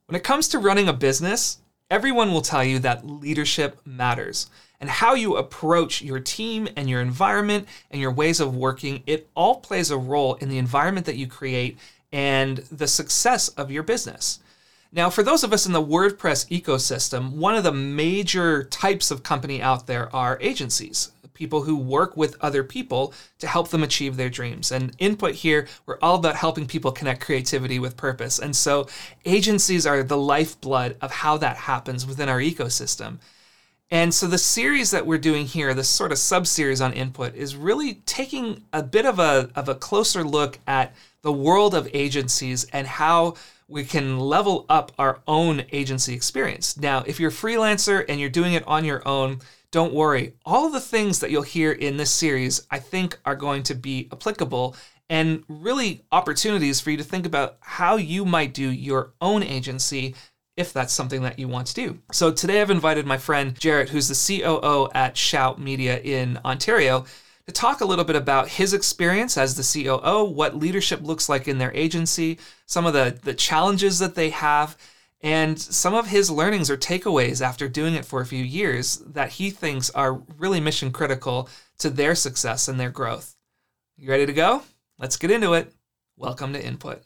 When it comes to running a business, everyone will tell you that leadership matters. And how you approach your team and your environment and your ways of working, it all plays a role in the environment that you create and the success of your business. Now, for those of us in the WordPress ecosystem, one of the major types of company out there are agencies, people who work with other people to help them achieve their dreams. And Input here, we're all about helping people connect creativity with purpose. And so agencies are the lifeblood of how that happens within our ecosystem. And so the series that we're doing here, this sort of sub-series on Input, is really taking a bit of a closer look at the world of agencies and how we can level up our own agency experience. Now, if you're a freelancer and you're doing it on your own, don't worry. All of the things that you'll hear in this series, I think, are going to be applicable and really opportunities for you to think about how you might do your own agency if that's something that you want to do. So today I've invited my friend Jarrett, who's the COO at Shout Media in Ontario, to talk a little bit about his experience as the COO, what leadership looks like in their agency, some of the challenges that they have, and some of his learnings or takeaways after doing it for a few years that he thinks are really mission critical to their success and their growth. You ready to go? Let's get into it. Welcome to Input.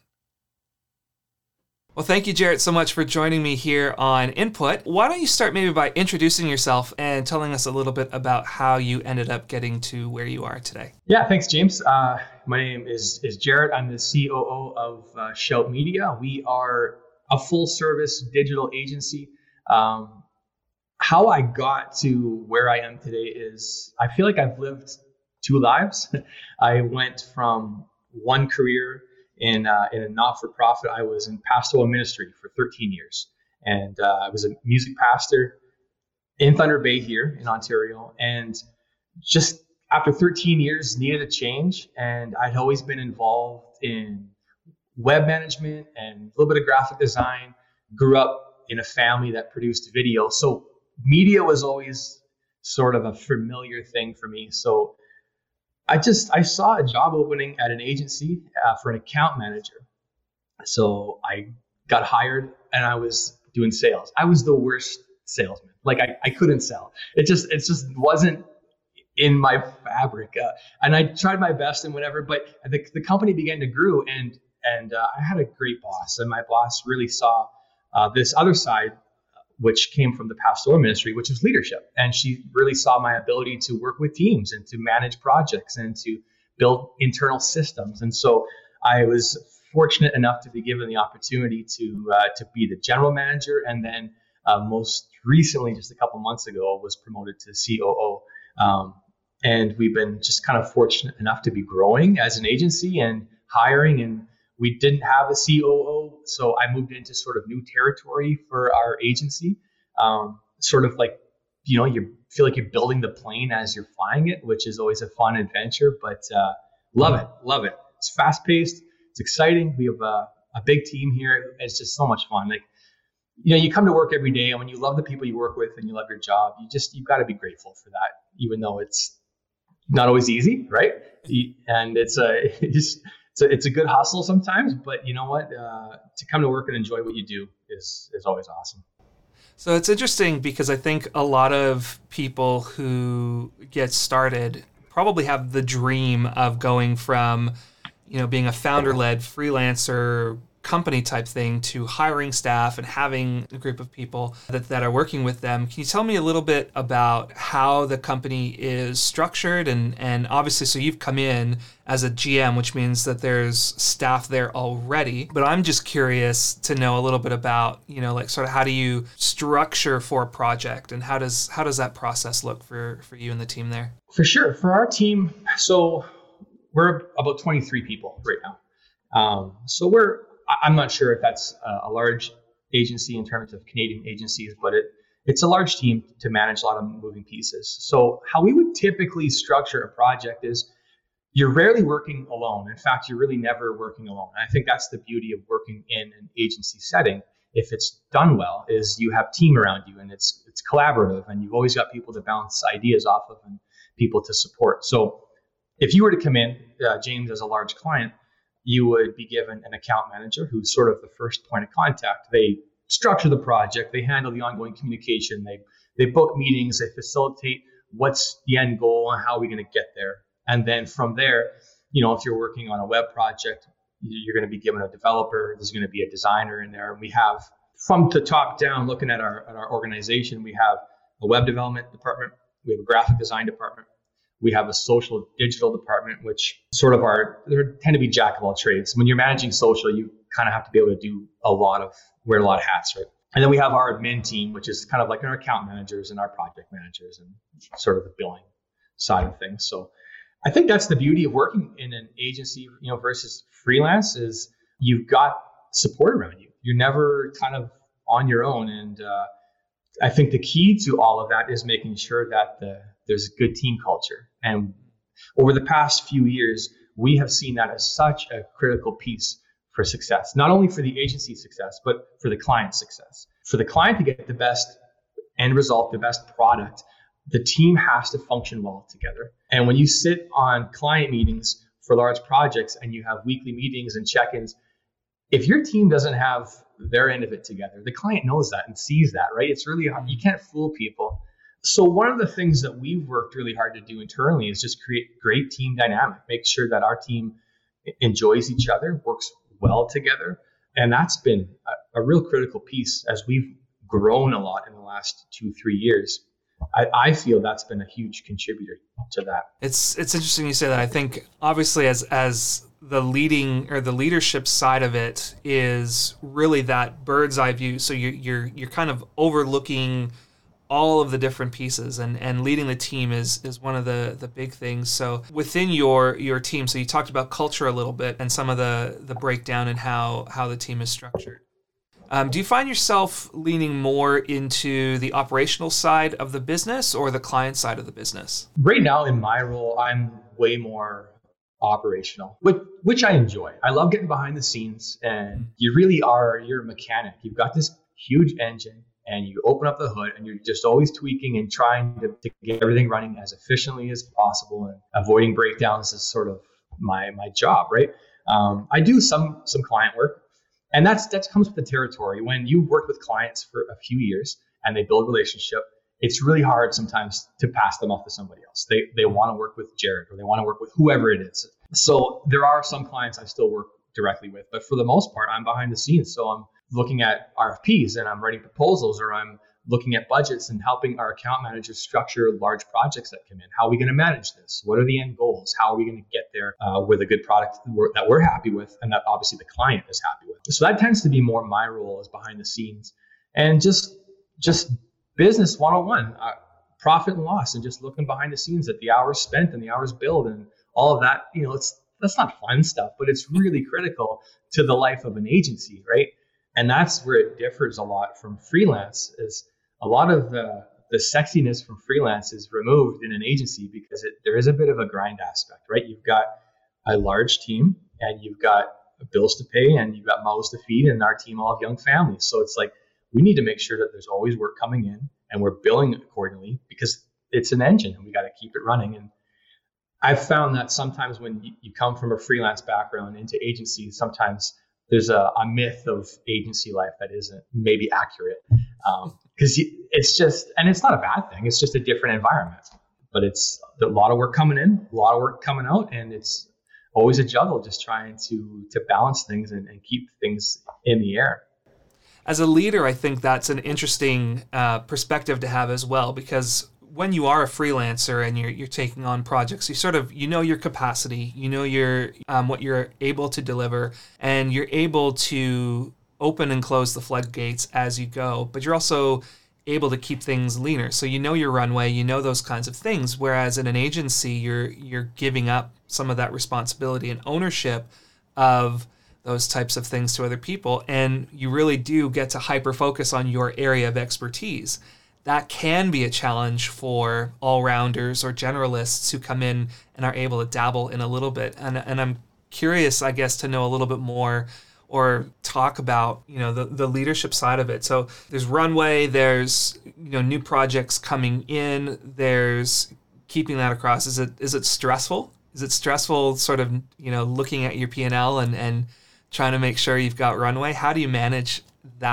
Well, thank you, Jarrett, so much for joining me here on Input. Why don't you start maybe by introducing yourself and telling us a little bit about how you ended up getting to where you are today? Yeah, thanks, James. My name is Jarrett. I'm the COO of Shout Media. We are a full-service digital agency. How I got to where I am today is I feel like I've lived two lives. I went from one career in a not-for-profit. I was in pastoral ministry for 13 years. And I was a music pastor in Thunder Bay here in Ontario. And just after 13 years, needed a change. And I'd always been involved in web management and a little bit of graphic design. Grew up in a family that produced video. So media was always sort of a familiar thing for me. So I saw a job opening at an agency for an account manager. So I got hired and I was doing sales. I was the worst salesman. Like I couldn't sell. It just wasn't in my fabric. And I tried my best and whatever, but the company began to grow and I had a great boss, and my boss really saw this other side, which came from the pastoral ministry, which is leadership. And she really saw my ability to work with teams and to manage projects and to build internal systems. And so I was fortunate enough to be given the opportunity to be the general manager. And then most recently, just a couple months ago, was promoted to COO. And we've been just kind of fortunate enough to be growing as an agency and hiring, and we didn't have a COO, so I moved into sort of new territory for our agency. Sort of like, you feel like you're building the plane as you're flying it, which is always a fun adventure, but love it. It's fast paced. It's exciting. We have a big team here. It's just so much fun. Like, you come to work every day, and when you love the people you work with and you love your job, you've got to be grateful for that, even though it's not always easy, right? And it's a good hustle sometimes, but you know what? To come to work and enjoy what you do is always awesome. So it's interesting because I think a lot of people who get started probably have the dream of going from, being a founder-led freelancer company type thing to hiring staff and having a group of people that are working with them. Can you tell me a little bit about how the company is structured? And obviously, so you've come in as a GM, which means that there's staff there already. But I'm just curious to know a little bit about, sort of how do you structure for a project, and how does that process look for you and the team there? For sure. For our team, so we're about 23 people right now. So I'm not sure if that's a large agency in terms of Canadian agencies, but it's a large team to manage a lot of moving pieces. So how we would typically structure a project is you're rarely working alone. In fact, you're really never working alone. And I think that's the beauty of working in an agency setting. If it's done well, is you have team around you, and it's collaborative, and you've always got people to bounce ideas off of and people to support. So if you were to come in, James, as a large client, you would be given an account manager who's sort of the first point of contact. They structure the project, they handle the ongoing communication, they book meetings, they facilitate what's the end goal and how are we going to get there. And then from there, if you're working on a web project, you're going to be given a developer, there's going to be a designer in there. And we have, from the top down, looking at our organization, we have a web development department, we have a graphic design department, we have a social digital department, which sort of there tend to be jack of all trades. When you're managing social, you kind of have to be able to wear a lot of hats, right? And then we have our admin team, which is kind of like our account managers and our project managers and sort of the billing side of things. So I think that's the beauty of working in an agency, versus freelance, is you've got support around you. You're never kind of on your own. And I think the key to all of that is making sure that there's a good team culture. And over the past few years, we have seen that as such a critical piece for success, not only for the agency success, but for the client success. For the client to get the best end result, the best product, the team has to function well together. And when you sit on client meetings for large projects and you have weekly meetings and check-ins, if your team doesn't have their end of it together, the client knows that and sees that, right? It's really hard. You can't fool people. So one of the things that we've worked really hard to do internally is just create great team dynamic, make sure that our team enjoys each other, works well together. And that's been a real critical piece as we've grown a lot in the last 2-3 years. I feel that's been a huge contributor to that. It's interesting you say that. I think obviously as the leading or the leadership side of it is really that bird's eye view. So you're kind of overlooking all of the different pieces, and leading the team is one of the big things. So within your team, so you talked about culture a little bit and some of the breakdown in how the team is structured. Do you find yourself leaning more into the operational side of the business or the client side of the business? Right now in my role, I'm way more operational, which I enjoy. I love getting behind the scenes, and you're a mechanic. You've got this huge engine and you open up the hood and you're just always tweaking and trying to get everything running as efficiently as possible, and avoiding breakdowns is sort of my job, right? I do some client work. And that comes with the territory. When you work with clients for a few years and they build a relationship, it's really hard sometimes to pass them off to somebody else. They want to work with Jared, or they want to work with whoever it is. So there are some clients I still work directly with, but for the most part, I'm behind the scenes. So I'm looking at RFPs and I'm writing proposals, or I'm looking at budgets and helping our account managers structure large projects that come in. How are we going to manage this? What are the end goals? How are we going to get there with a good product that we're happy with, and that obviously the client is happy with? So that tends to be more my role, as behind the scenes, and just business 101, profit and loss, and just looking behind the scenes at the hours spent and the hours billed and all of that. That's not fun stuff, but it's really critical to the life of an agency, right? And that's where it differs a lot from freelance. Is a lot of the sexiness from freelance is removed in an agency because there is a bit of a grind aspect, right? You've got a large team and you've got bills to pay and you've got mouths to feed, and our team all have young families. So it's like, we need to make sure that there's always work coming in and we're billing accordingly, because it's an engine and we got to keep it running. And I've found that sometimes when you come from a freelance background into agencies, sometimes there's a myth of agency life that isn't maybe accurate, because it's just, and it's not a bad thing. It's just a different environment, but it's a lot of work coming in, a lot of work coming out, and it's always a juggle, just trying to balance things and keep things in the air. As a leader, I think that's an interesting perspective to have as well, because when you are a freelancer and you're taking on projects, you know your capacity, you know your what you're able to deliver, and you're able to open and close the floodgates as you go. But you're also able to keep things leaner, so you know your runway, you know those kinds of things. Whereas in an agency, you're giving up some of that responsibility and ownership of those types of things to other people, and you really do get to hyper focus on your area of expertise. That can be a challenge for all-rounders or generalists who come in and are able to dabble in a little bit. And I'm curious, I guess, to know a little bit more or talk about, the leadership side of it. So there's runway, there's, new projects coming in, there's keeping that across. Is it stressful? Is it stressful sort of, looking at your P&L and trying to make sure you've got runway? How do you manage that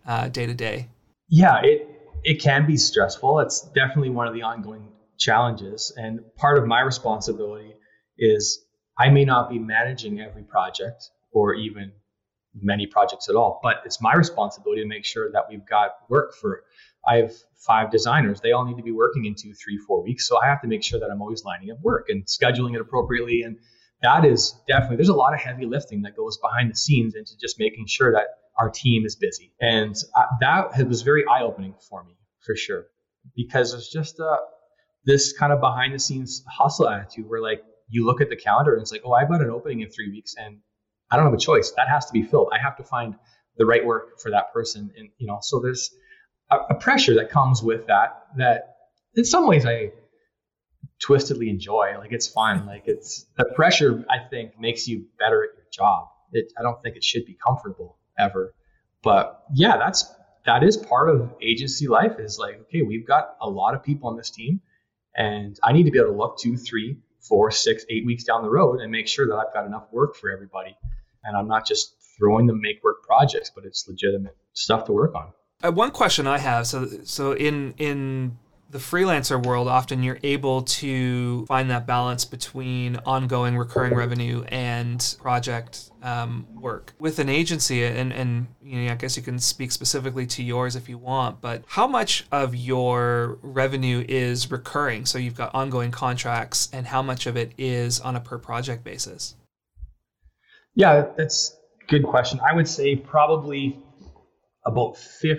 day to day? Yeah, it can be stressful. It's definitely one of the ongoing challenges. And part of my responsibility is I may not be managing every project or even many projects at all, but it's my responsibility to make sure that we've got work for. I have 5 designers. They all need to be working in 2, 3, 4 weeks. So I have to make sure that I'm always lining up work and scheduling it appropriately. And that is definitely, there's a lot of heavy lifting that goes behind the scenes into just making sure that our team is busy. And that was very eye-opening for me, for sure, because it's just this kind of behind the scenes hustle attitude where like you look at the calendar and it's like, oh, I've got an opening in 3 weeks and I don't have a choice. That has to be filled. I have to find the right work for that person. And, so there's a pressure that comes with that in some ways I twistedly enjoy. Like, it's fun. Like, it's the pressure, I think, makes you better at your job. I don't think it should be comfortable ever. But yeah, that is part of agency life, is like, okay, we've got a lot of people on this team and I need to be able to look 2, 3, 4, 6, 8 weeks down the road and make sure that I've got enough work for everybody. And I'm not just throwing them make work projects, but it's legitimate stuff to work on. One question I have, so in the freelancer world, often you're able to find that balance between ongoing recurring revenue and project work. With an agency, and I guess you can speak specifically to yours if you want, but how much of your revenue is recurring? So you've got ongoing contracts, and how much of it is on a per project basis? Yeah, that's a good question. I would say probably about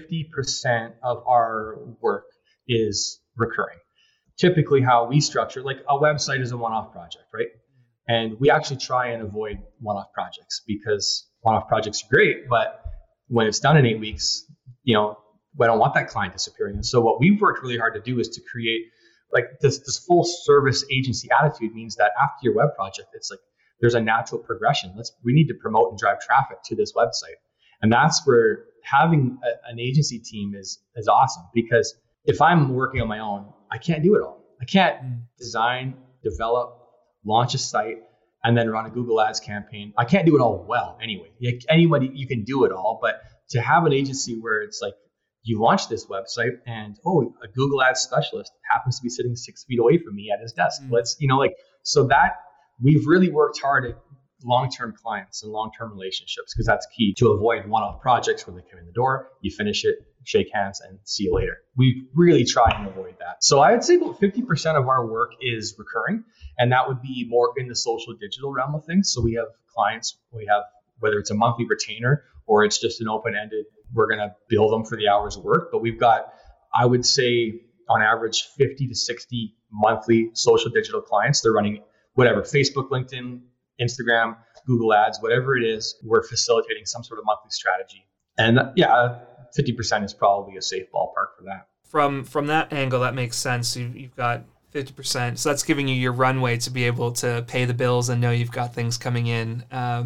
50% of our work is recurring. Typically how we structure, like a website is a one-off project, right? And we actually try and avoid one-off projects because one-off projects are great, but when it's done in 8 weeks, we don't want that client disappearing. And so what we've worked really hard to do is to create like this full service agency attitude means that after your web project, it's like there's a natural progression. We need to promote and drive traffic to this website. And that's where having an agency team is awesome, because if I'm working on my own, I can't do it all. I can't design, develop, launch a site, and then run a Google Ads campaign. I can't do it all well anyway. Anybody, you can do it all, but to have an agency where it's like you launch this website and, a Google Ads specialist happens to be sitting 6 feet away from me at his desk. So that we've really worked hard at long-term clients and long-term relationships, because that's key to avoid one-off projects where they come in the door, you finish it, shake hands, and see you later. We really try and avoid that. So I would say about 50% of our work is recurring, and that would be more in the social digital realm of things. So we have clients, whether it's a monthly retainer or it's just an open-ended, we're going to bill them for the hours of work. But we've got, I would say, on average, 50 to 60 monthly social digital clients. They're running whatever, Facebook, LinkedIn, Instagram, Google Ads, whatever it is, we're facilitating some sort of monthly strategy. And 50% is probably a safe ballpark for that. From that angle, that makes sense. You've got 50%. So that's giving you your runway to be able to pay the bills and know you've got things coming in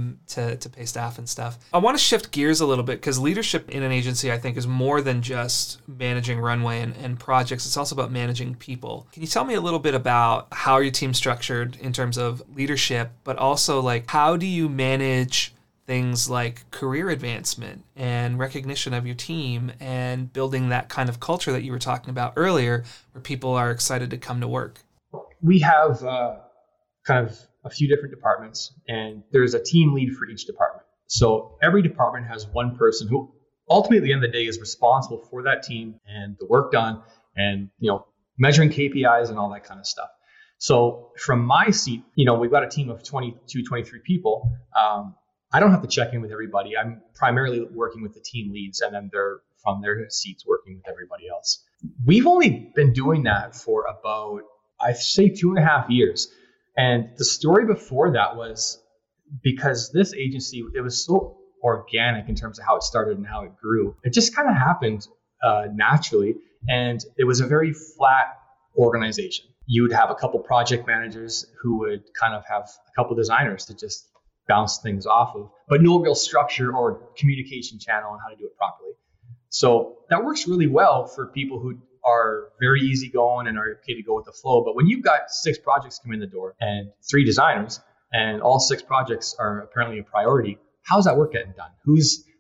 to pay staff and stuff. I want to shift gears a little bit, because leadership in an agency, I think, is more than just managing runway and projects. It's also about managing people. Can you tell me a little bit about how your team's structured in terms of leadership, but also like how do you manage things like career advancement and recognition of your team and building that kind of culture that you were talking about earlier, where people are excited to come to work? We have kind of a few different departments, and there's a team lead for each department. So every department has one person who ultimately at the end of the day is responsible for that team and the work done and, measuring KPIs and all that kind of stuff. So from my seat, we've got a team of 22, 23 people. I don't have to check in with everybody. I'm primarily working with the team leads, and then they're from their seats working with everybody else. We've only been doing that for about, I'd say, 2.5 years. And the story before that was because this agency, it was so organic in terms of how it started and how it grew. It just kind of happened naturally. And it was a very flat organization. You would have a couple project managers who would kind of have a couple designers to just bounce things off of, but no real structure or communication channel on how to do it properly. So that works really well for people who are very easygoing and are okay to go with the flow. But when you've got 6 projects come in the door and 3 designers, and all 6 projects are apparently a priority, how's that work getting done? Who's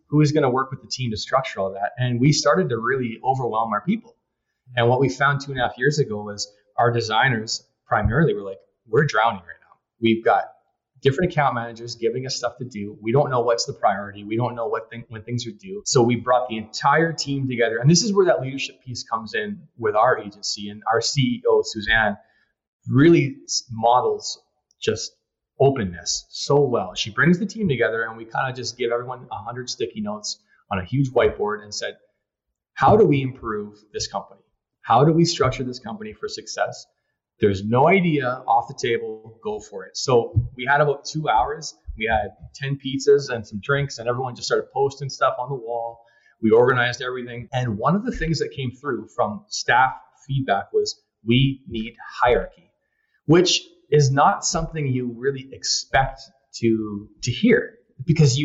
who is going to work with the team to structure all that? And we started to really overwhelm our people. And what we found 2.5 years ago was our designers primarily were like, we're drowning right now. We've got different account managers giving us stuff to do. We don't know what's the priority. We don't know when things are due. So we brought the entire team together. And this is where that leadership piece comes in with our agency. And our CEO, Suzanne, really models just openness so well. She brings the team together, and we kind of just give everyone 100 sticky notes on a huge whiteboard and said, how do we improve this company? How do we structure this company for success? There's no idea off the table, go for it. So we had about 2 hours. We had 10 pizzas and some drinks, and everyone just started posting stuff on the wall. We organized everything. And one of the things that came through from staff feedback was, we need hierarchy, which is not something you really expect to hear, because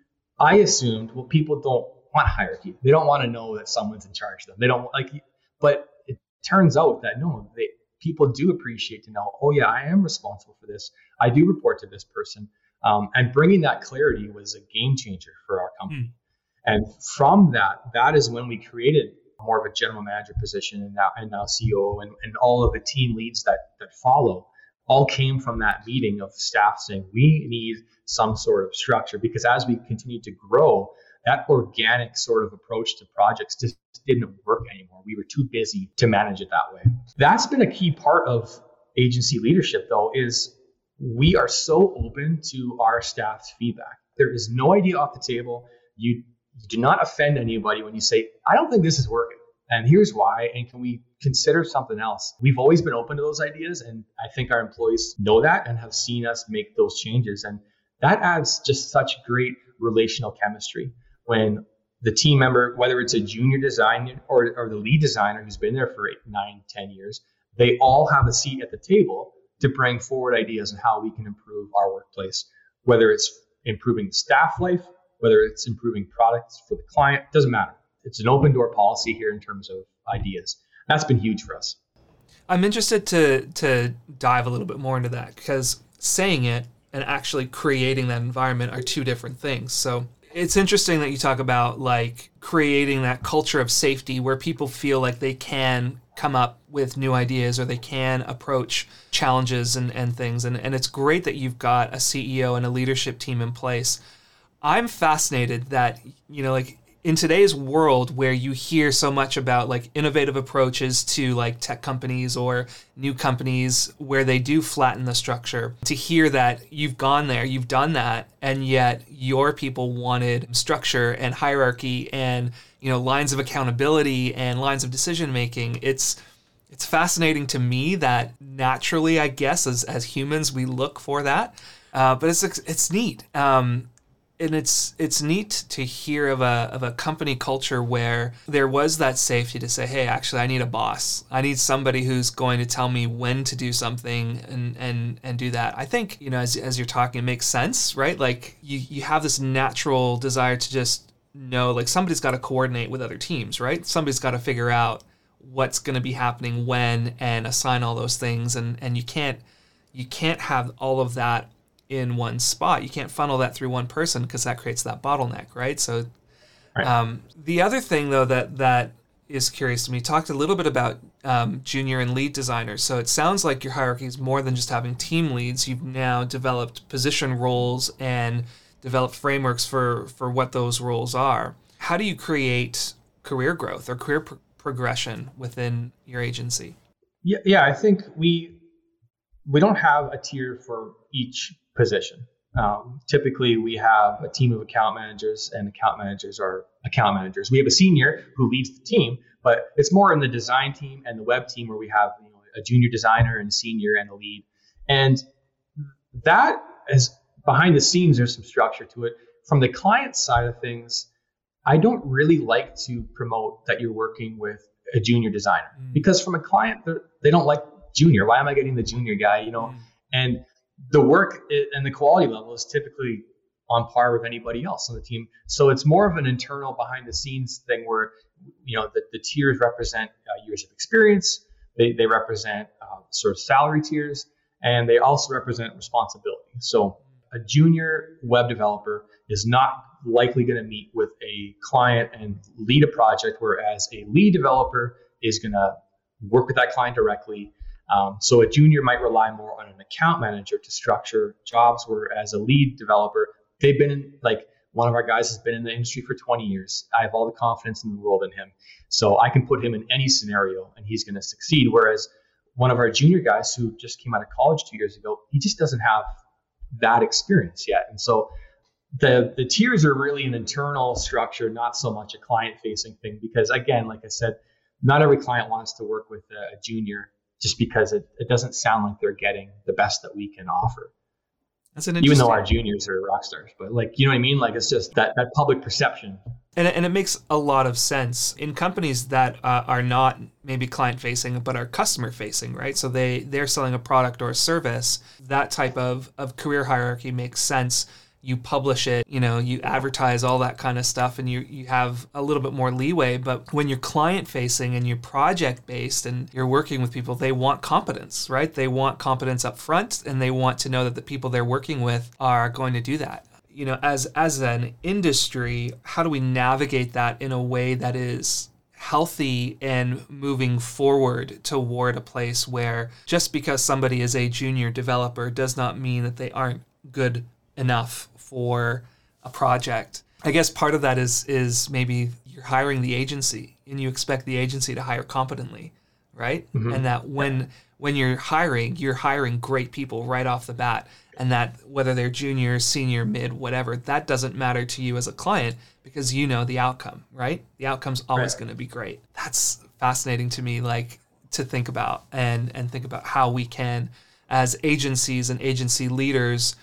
I assumed, well, people don't want hierarchy. They don't want to know that someone's in charge of them. They don't but it turns out that no, people do appreciate to know, oh yeah, I am responsible for this. I do report to this person. And bringing that clarity was a game changer for our company. And from that is when we created more of a general manager position, and now COO, and all of the team leads that follow, all came from that meeting of staff saying, we need some sort of structure, because as we continue to grow, that organic sort of approach to projects just didn't work anymore. We were too busy to manage it that way. That's been a key part of agency leadership, though, is we are so open to our staff's feedback. There is no idea off the table. You do not offend anybody when you say, I don't think this is working, and here's why, and can we consider something else? We've always been open to those ideas, and I think our employees know that and have seen us make those changes. And that adds just such great relational chemistry when the team member, whether it's a junior designer or the lead designer who's been there for 8, 9, 10 years, they all have a seat at the table to bring forward ideas on how we can improve our workplace, whether it's improving the staff life, whether it's improving products for the client, doesn't matter. It's an open door policy here in terms of ideas. That's been huge for us. I'm interested to dive a little bit more into that, because saying it and actually creating that environment are two different things. So it's interesting that you talk about like creating that culture of safety where people feel like they can come up with new ideas or they can approach challenges and things. And it's great that you've got a CEO and a leadership team in place. I'm fascinated that, like in today's world where you hear so much about like innovative approaches to like tech companies or new companies where they do flatten the structure, to hear that you've gone there, you've done that, and yet your people wanted structure and hierarchy and, lines of accountability and lines of decision making. It's fascinating to me that naturally, I guess, as humans, we look for that. But it's neat. And it's neat to hear of a company culture where there was that safety to say, hey, actually, I need a boss. I need somebody who's going to tell me when to do something and do that. I think, as you're talking, it makes sense, right? Like you have this natural desire to just know, like somebody's got to coordinate with other teams, right? Somebody's got to figure out what's going to be happening when and assign all those things. And you can't have all of that in one spot. You can't funnel that through one person because that creates that bottleneck, right? So the other thing, though, that is curious to me, talked a little bit about junior and lead designers. So it sounds like your hierarchy is more than just having team leads. You've now developed position roles and developed frameworks for what those roles are. How do you create career growth or career progression within your agency? Yeah, I think we don't have a tier for each position. Typically, we have a team of account managers, and account managers are account managers. We have a senior who leads the team, but it's more in the design team and the web team where we have a junior designer and a senior and a lead. And that is behind the scenes. There's some structure to it. From the client side of things, I don't really like to promote that you're working with a junior designer because from a client, they don't like junior. Why am I getting the junior guy? And the work and the quality level is typically on par with anybody else on the team. So it's more of an internal behind the scenes thing where, the tiers represent years of experience. They represent sort of salary tiers, and they also represent responsibility. So a junior web developer is not likely going to meet with a client and lead a project, whereas a lead developer is going to work with that client directly. So a junior might rely more on an account manager to structure jobs, whereas a lead developer, they've been in, like one of our guys has been in the industry for 20 years. I have all the confidence in the world in him. So I can put him in any scenario and he's going to succeed. Whereas one of our junior guys who just came out of college 2 years ago, he just doesn't have that experience yet. And so the tiers are really an internal structure, not so much a client facing thing, because again, like I said, not every client wants to work with a junior just because it doesn't sound like they're getting the best that we can offer. That's an even though our juniors are rock stars, but like, you know what I mean? Like it's just that public perception. And it makes a lot of sense in companies that are not maybe client facing, but are customer facing, right? So they're selling a product or a service. That type of career hierarchy makes sense. You publish it, you advertise all that kind of stuff, and you have a little bit more leeway. But when you're client facing and you're project based and you're working with people, they want competence, right? They want competence up front, and they want to know that the people they're working with are going to do that. As an industry, how do we navigate that in a way that is healthy and moving forward toward a place where just because somebody is a junior developer does not mean that they aren't good enough for a project? I guess part of that is maybe you're hiring the agency and you expect the agency to hire competently, right? Mm-hmm. And that when you're hiring great people right off the bat, and that whether they're junior, senior, mid, whatever, that doesn't matter to you as a client because you know the outcome, right? The outcome's always going to be great. That's fascinating to me, like to think about and think about how we can, as agencies and agency leaders,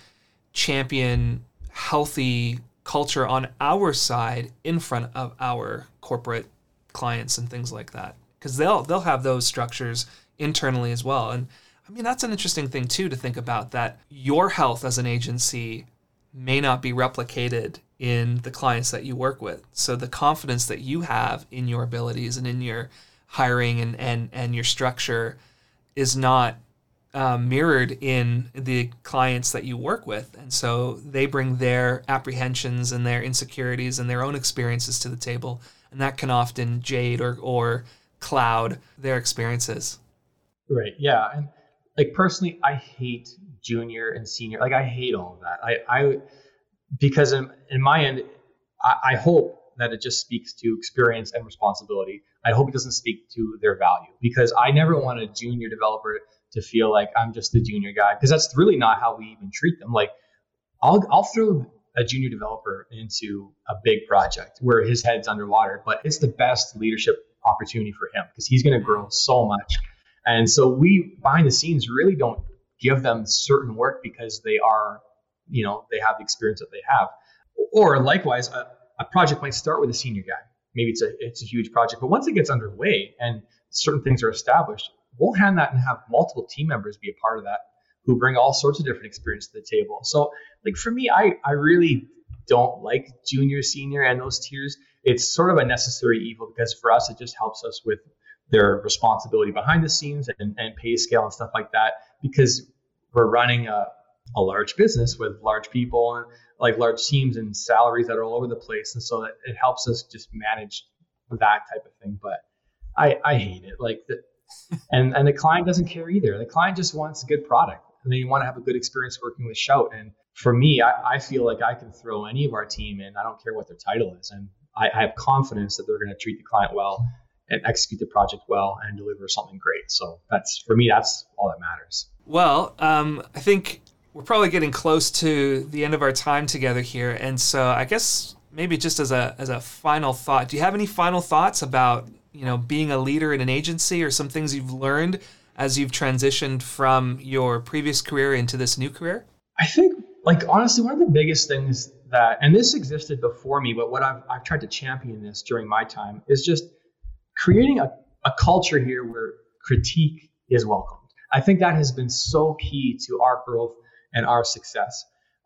champion healthy culture on our side in front of our corporate clients and things like that, because they'll have those structures internally as well. And I mean, that's an interesting thing too to think about, that your health as an agency may not be replicated in the clients that you work with. So the confidence that you have in your abilities and in your hiring and your structure is not mirrored in the clients that you work with. And so they bring their apprehensions and their insecurities and their own experiences to the table. And that can often jade or cloud their experiences. Right. Yeah. And like personally, I hate junior and senior. Like I hate all of that. Because in my end, I hope that it just speaks to experience and responsibility. I hope it doesn't speak to their value, because I never want a junior developer to feel like I'm just the junior guy, because that's really not how we even treat them. Like I'll throw a junior developer into a big project where his head's underwater, but it's the best leadership opportunity for him because he's going to grow so much. And so we behind the scenes really don't give them certain work because they are, they have the experience that they have. Or likewise, a project might start with a senior guy. Maybe it's a huge project, but once it gets underway and certain things are established, we'll hand that and have multiple team members be a part of that who bring all sorts of different experience to the table. So like for me, I really don't like junior, senior, and those tiers. It's sort of a necessary evil because for us, it just helps us with their responsibility behind the scenes and pay scale and stuff like that, because we're running a large business with large people and like large teams and salaries that are all over the place. And so it helps us just manage that type of thing. But I hate it. Like and the client doesn't care either. The client just wants a good product and they want to have a good experience working with Shout. And for me, I feel like I can throw any of our team in. I don't care what their title is. And I have confidence that they're going to treat the client well and execute the project well and deliver something great. So that's all that matters. Well, I think we're probably getting close to the end of our time together here. And so I guess maybe just as a final thought, do you have any final thoughts about, being a leader in an agency or some things you've learned as you've transitioned from your previous career into this new career? I think, honestly, one of the biggest things that, and this existed before me, but what I've tried to champion this during my time, is just creating a culture here where critique is welcomed. I think that has been so key to our growth and our success.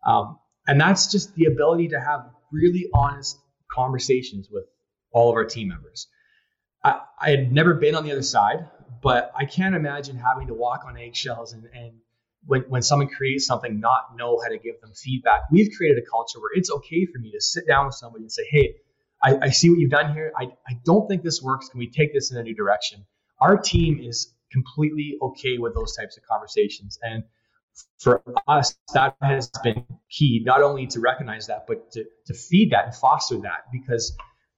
And that's just the ability to have really honest conversations with all of our team members. I had never been on the other side, but I can't imagine having to walk on eggshells and when someone creates something, not know how to give them feedback. We've created a culture where it's okay for me to sit down with somebody and say, hey, I see what you've done here. I don't think this works. Can we take this in a new direction? Our team is completely okay with those types of conversations. And for us, that has been key, not only to recognize that, but to feed that and foster that. Because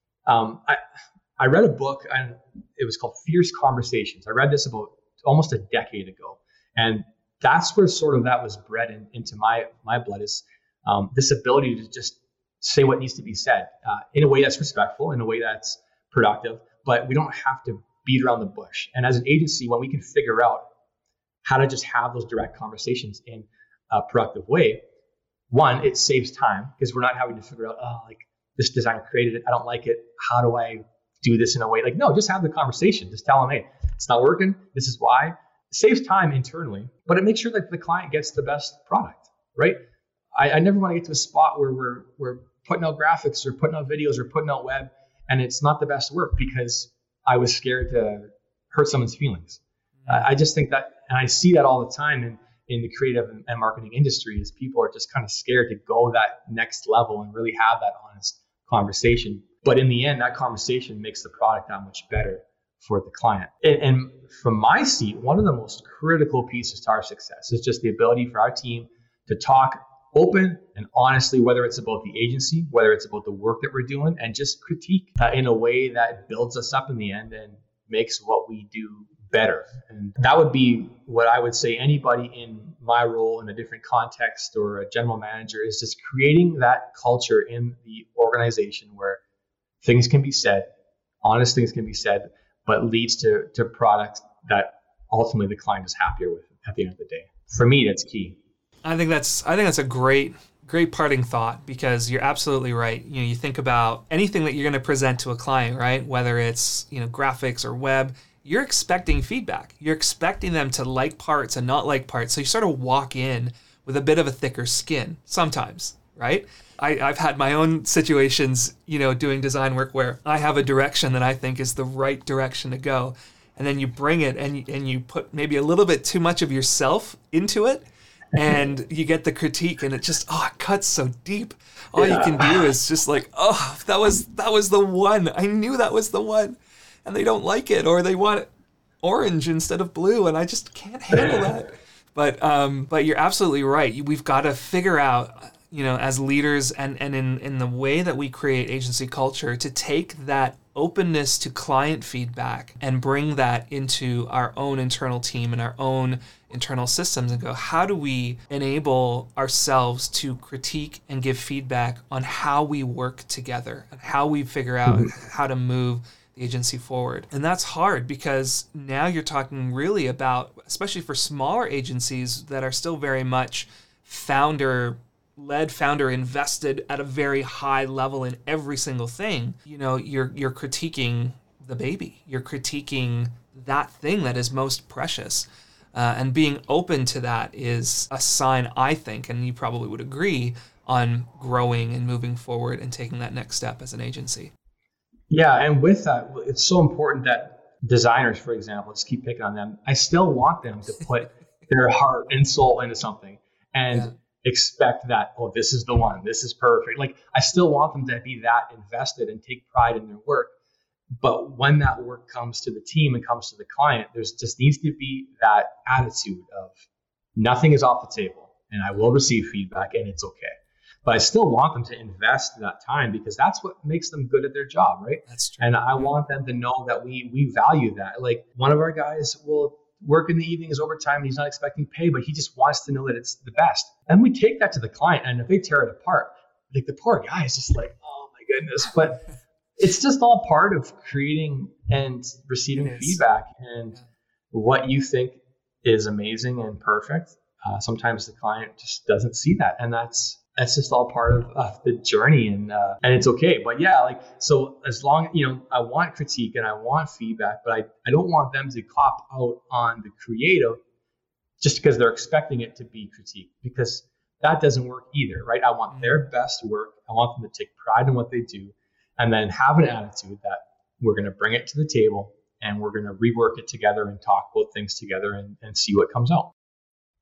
I read a book, and it was called Fierce Conversations. I read this about almost a decade ago. And that's where sort of that was bred into my blood, is this ability to just say what needs to be said in a way that's respectful, in a way that's productive, but we don't have to beat around the bush. And as an agency, when we can figure out how to just have those direct conversations in a productive way, one, it saves time because we're not having to figure out, oh, like this designer created it, I don't like it, how do I do this in a way? Like, no, just have the conversation. Just tell them, hey, it's not working, this is why. It saves time internally, but it makes sure that the client gets the best product, right? I never want to get to a spot where we're putting out graphics or putting out videos or putting out web, and it's not the best work because I was scared to hurt someone's feelings. I just think that, and I see that all the time in the creative and marketing industry, is people are just kind of scared to go that next level and really have that honest conversation. But in the end, that conversation makes the product that much better for the client. And from my seat, one of the most critical pieces to our success is just the ability for our team to talk open and honestly, whether it's about the agency, whether it's about the work that we're doing, and just critique in a way that builds us up in the end and makes what we do better. And that would be what I would say anybody in my role in a different context or a general manager is just creating that culture in the organization where things can be said, honest things can be said, but leads to products that ultimately the client is happier with at the end of the day. For me, that's key. I think that's a great parting thought, because you're absolutely right. You know, you think about anything that you're going to present to a client, right? Whether it's, graphics or web, you're expecting feedback. You're expecting them to like parts and not like parts. So you sort of walk in with a bit of a thicker skin sometimes, right? I've had my own situations, doing design work where I have a direction that I think is the right direction to go. And then you bring it and you put maybe a little bit too much of yourself into it. And you get the critique, and it just, it cuts so deep. All you can do is just like, that was the one. I knew that was the one. And they don't like it, or they want orange instead of blue, and I just can't handle that. But you're absolutely right. We've got to figure out, as leaders and in the way that we create agency culture, to take that openness to client feedback and bring that into our own internal team and our own internal systems and go, how do we enable ourselves to critique and give feedback on how we work together and how we figure out how to move the agency forward? And that's hard, because now you're talking really about, especially for smaller agencies that are still very much founder-led, founder-invested at a very high level in every single thing. You're critiquing the baby. You're critiquing that thing that is most precious. And being open to that is a sign, I think, and you probably would agree, on growing and moving forward and taking that next step as an agency. Yeah, and with that, it's so important that designers, for example, let's keep picking on them, I still want them to put their heart and soul into something and expect that, this is the one, this is perfect. Like, I still want them to be that invested and take pride in their work. But when that work comes to the team and comes to the client, there's just needs to be that attitude of nothing is off the table, and I will receive feedback, and it's okay. But I still want them to invest that time, because that's what makes them good at their job, right? That's true. And I want them to know that we value that. Like, one of our guys will work in the evenings overtime, and he's not expecting pay, but he just wants to know that it's the best. And we take that to the client, and if they tear it apart, like, the poor guy is just like, oh my goodness. But it's just all part of creating and receiving feedback, and what you think is amazing and perfect. Sometimes the client just doesn't see that, and that's just all part of the journey, and it's okay. But so as long, I want critique and I want feedback, but I don't want them to cop out on the creative just because they're expecting it to be critique, because that doesn't work either, right? I want their best work. I want them to take pride in what they do, and then have an attitude that we're going to bring it to the table and we're going to rework it together and talk about things together and see what comes out.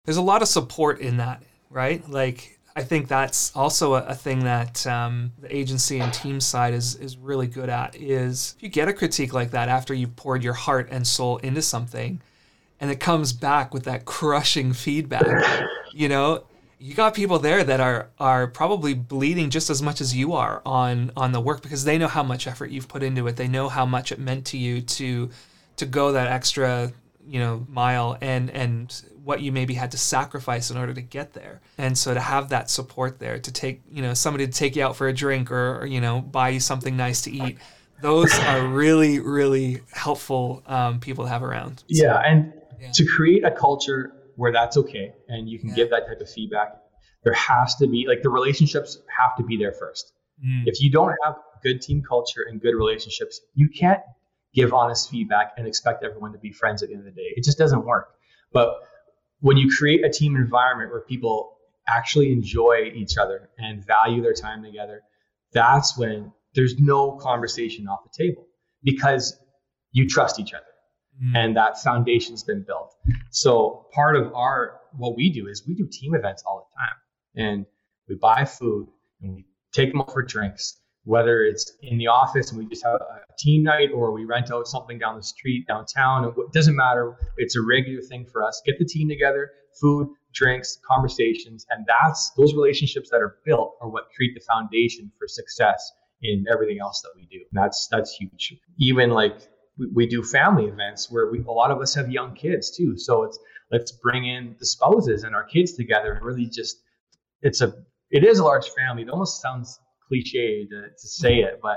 There's a lot of support in that, right? Like, I think that's also a thing that the agency and team side is really good at, is if you get a critique like that after you've poured your heart and soul into something and it comes back with that crushing feedback, you know, you got people there that are probably bleeding just as much as you are on the work, because they know how much effort you've put into it. They know how much it meant to you to go that extra, you know, mile and what you maybe had to sacrifice in order to get there. And so to have that support there, to take, you know, somebody to take you out for a drink or you know, buy you something nice to eat, those are really, really helpful people to have around. Yeah, and to create a culture where that's okay and you can give that type of feedback, there has to be, like, the relationships have to be there first. If you don't have good team culture and good relationships, you can't give honest feedback and expect everyone to be friends at the end of the day. It just doesn't work. But when you create a team environment where people actually enjoy each other and value their time together, that's when there's no conversation off the table, because you trust each other and that foundation's been built. So part of what we do is we do team events all the time, and we buy food and we take them out for drinks, whether it's in the office and we just have a team night, or we rent out something down the street, downtown. It doesn't matter. It's a regular thing for us. Get the team together, food, drinks, conversations. And those relationships that are built are what create the foundation for success in everything else that we do. And that's huge. Even like we do family events where a lot of us have young kids too. So let's bring in the spouses and our kids together and really just, it is a large family. It almost sounds cliche to say it, but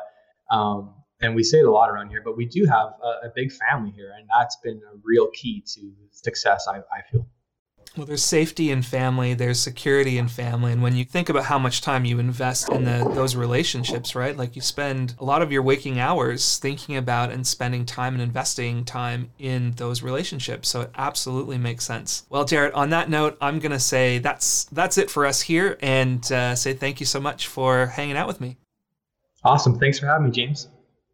and we say it a lot around here, but we do have a big family here, and that's been a real key to success, I feel. Well, there's safety in family, there's security in family, and when you think about how much time you invest in those relationships, right? Like, you spend a lot of your waking hours thinking about and spending time and investing time in those relationships, so it absolutely makes sense. Well, Jarrett, on that note, I'm going to say that's it for us here, and say thank you so much for hanging out with me. Awesome. Thanks for having me, James.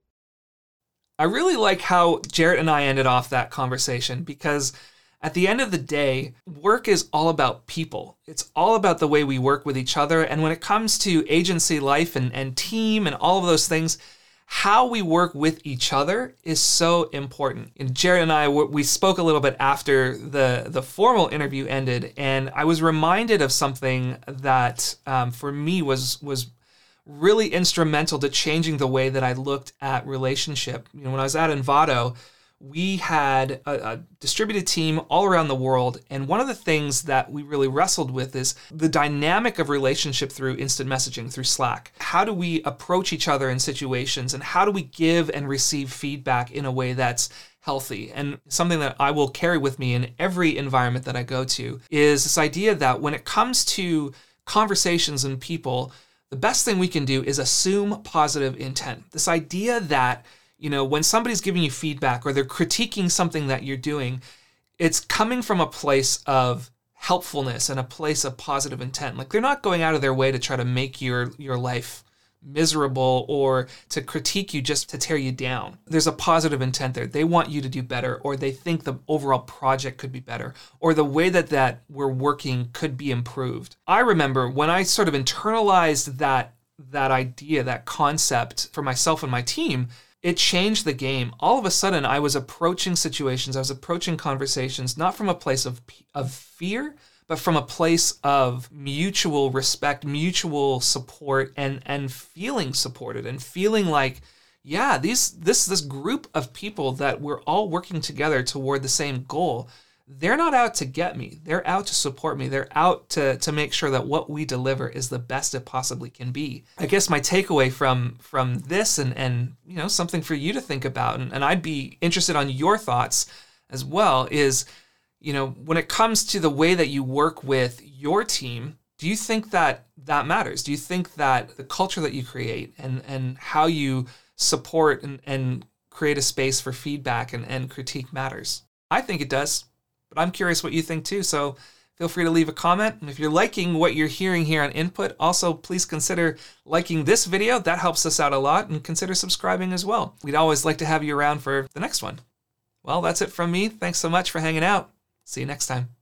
I really like how Jarrett and I ended off that conversation, because at the end of the day, work is all about people. It's all about the way we work with each other. And when it comes to agency life and team and all of those things, how we work with each other is so important. And Jarrett and I, we spoke a little bit after the formal interview ended, and I was reminded of something that for me was really instrumental to changing the way that I looked at relationship. You know, when I was at Envato, we had a distributed team all around the world, and one of the things that we really wrestled with is the dynamic of relationship through instant messaging, through Slack. How do we approach each other in situations, and how do we give and receive feedback in a way that's healthy? And something that I will carry with me in every environment that I go to is this idea that when it comes to conversations and people, the best thing we can do is assume positive intent. This idea that, you know, when somebody's giving you feedback or they're critiquing something that you're doing, it's coming from a place of helpfulness and a place of positive intent. Like, they're not going out of their way to try to make your life miserable or to critique you just to tear you down. There's a positive intent there. They want you to do better, or they think the overall project could be better, or the way that we're working could be improved. I remember when I sort of internalized that idea, that concept for myself and my team, it changed the game. All of a sudden, I was approaching situations, I was approaching conversations, not from a place of fear, but from a place of mutual respect, mutual support, and feeling supported, and feeling like, yeah, this group of people that we're all working together toward the same goal, they're not out to get me. They're out to support me. They're out to make sure that what we deliver is the best it possibly can be. I guess my takeaway from this, and you know, something for you to think about, and I'd be interested on your thoughts as well, is, you know, when it comes to the way that you work with your team, do you think that matters? Do you think that the culture that you create and how you support and create a space for feedback and critique matters? I think it does, but I'm curious what you think too. So feel free to leave a comment. And if you're liking what you're hearing here on Input, also please consider liking this video. That helps us out a lot, and consider subscribing as well. We'd always like to have you around for the next one. Well, that's it from me. Thanks so much for hanging out. See you next time.